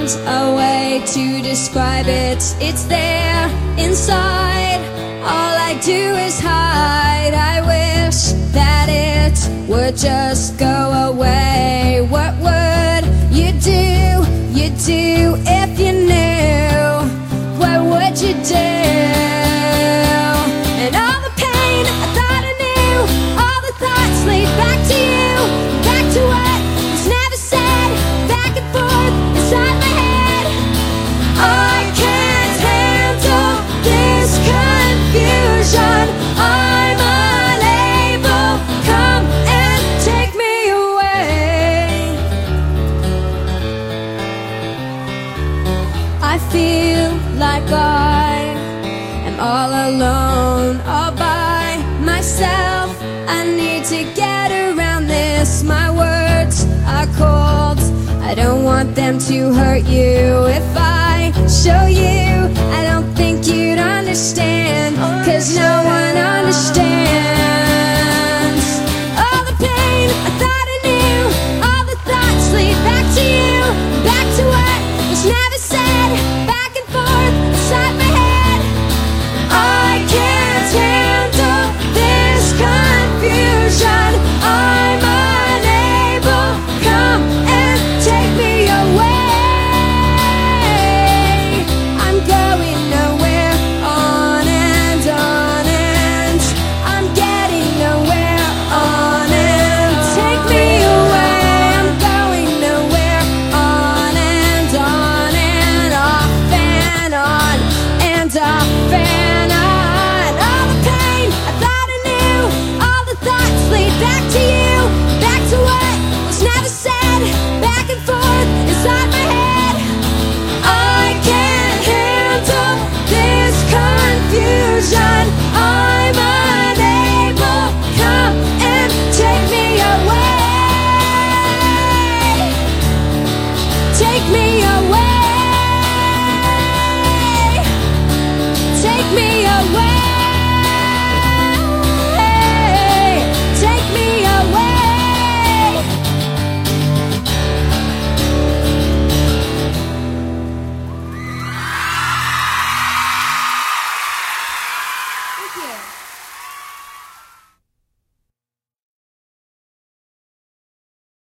a way to describe it. It's there inside. All I do is hide. I wish that it would just go away. What would you do? You do if you knew. What would you do? And all the pain I thought I knew, all the thoughts lead back to you, back to what was never said, back and forth inside my head. I can't handle this confusion. I'm unable. Come and take me away. I feel like I am all alone, all by myself. I need to get around this. My words are cold. I don't want them to hurt you. If I show you, I don't think you'd understand, 'cause no one understands. All the pain I thought I knew, all the thoughts lead back to you, back to what was never